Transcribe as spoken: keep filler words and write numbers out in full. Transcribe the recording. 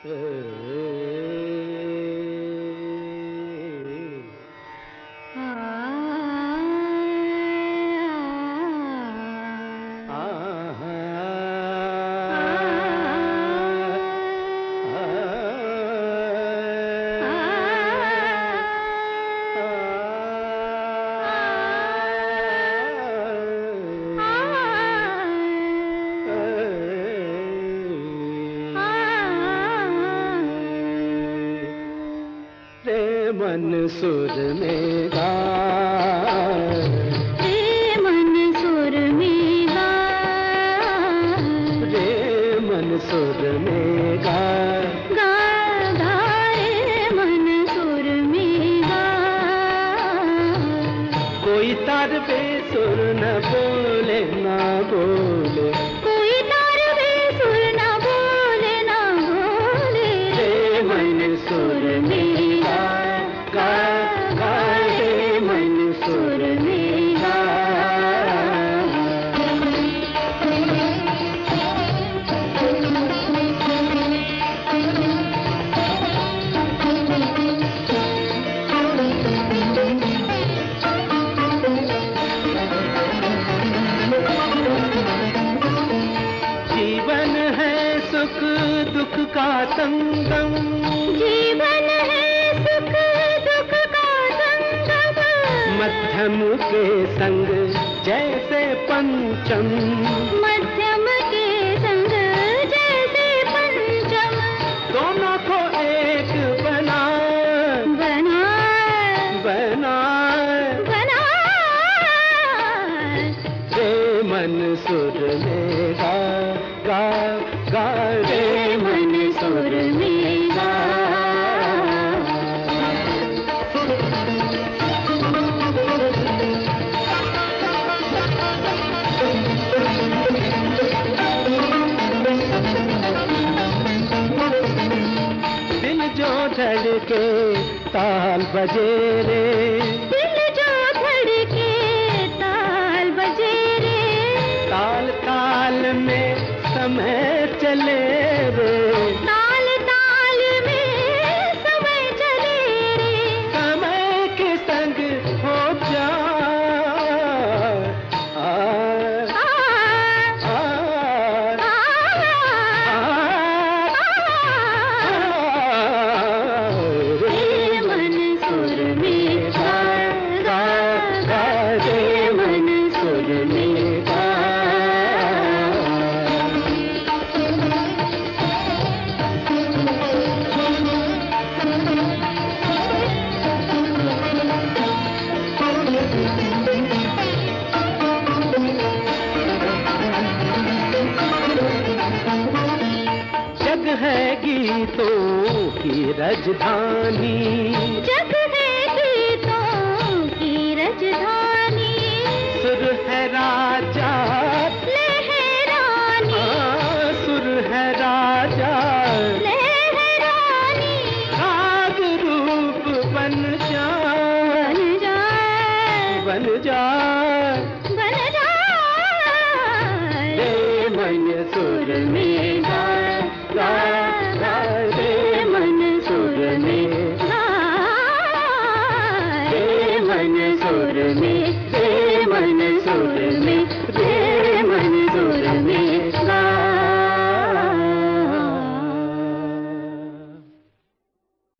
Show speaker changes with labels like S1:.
S1: मन सुर में गा,
S2: रे मन सुर में गा,
S1: रे मन सुर में गा,
S2: गा गा रे मन सुर में गा।
S1: कोई तार बेसुर न बोले ना बोले,
S2: कोई तार बेसुर न बोले ना बोले,
S1: रे मन सुर में गा, गा गा रे मन सुर में गा। जीवन है सुख दुख का संगम,
S2: जीवन है सुख दुख का संगम,
S1: मध्यम के संग जैसे पंचम,
S2: मध्यम के संग जैसे पंचम,
S1: दोनों को एक बना
S2: बना
S1: बना
S2: बना
S1: रे मन सुर में गा, गा गा रे मन सुर में गा। दिल जो धड़के ताल बजे रे,
S2: दिल जो धड़के ताल बजे रे,
S1: ताल ताल में समय चले रे,
S2: ताल ताल में समय चले रे,
S1: समय के संग हो जा आ,
S2: आ,
S1: आ,
S2: आ,
S1: आ,
S2: रे मन सुर में गा, गा गा रे मन सुर में गा। जग है गीतों की राजधानी, जग है गीतों की राजधानी,
S1: सुर है राजा
S2: लहरानी,
S1: हाँ, सुर है राजा
S2: लहरानी,
S1: राग रूप बन जा
S2: बन जा
S1: बन जा
S2: बन जा
S1: रे मन सुर में गा, गा गा रे मन सुर में
S2: गा,
S1: रे मन सुर में, रे मन सुर में, रे